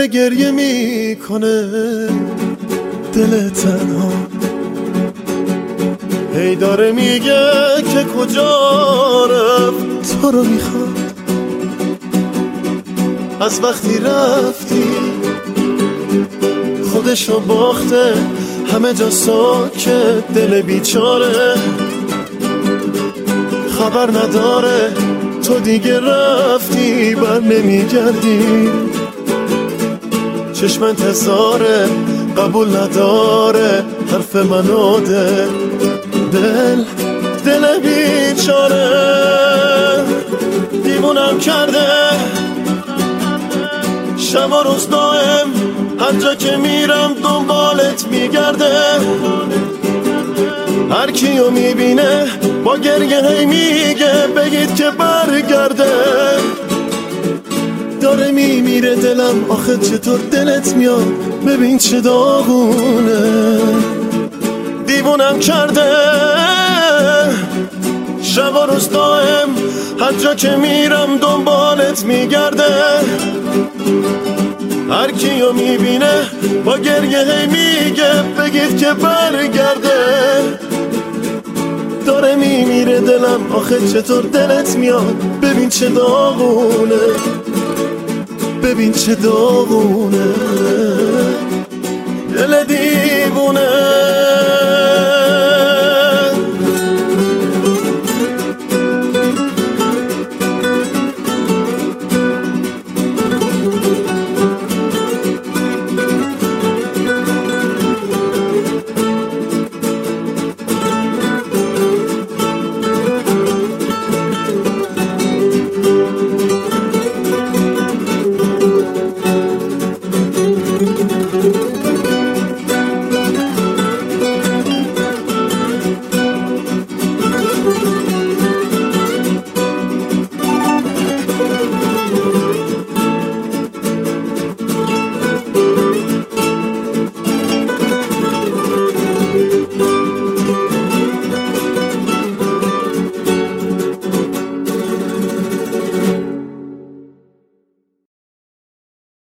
گریه میکنه دل تنها، هی داره میگه که کجا رفت تو رو میخواد. از وقتی رفتی خودشو باخته، همه جا ساکت، دل بیچاره خبر نداره تو دیگه رفتی بر نمیگردی. چشم انتظاره قبول نداره حرف منو دل بیچاره دیوونم کرده، شب و روز دائم هر جا که میرم دنبالت میگرده. هر کیو میبینه با گریه هی میگه بگید که برگرده. داره میمیره دلم آخه چطور دلت میاد، ببین چه داغونه. دیوونم کرده شب و روز دائم هر جا که میرم دنبالت میگرده. هر کیو میبینه با گریه هی میگه بگید که برگرده. داره میمیره دلم آخه چطور دلت میاد، ببین چه داغونه، ببین چه داغونه دل دیوونه.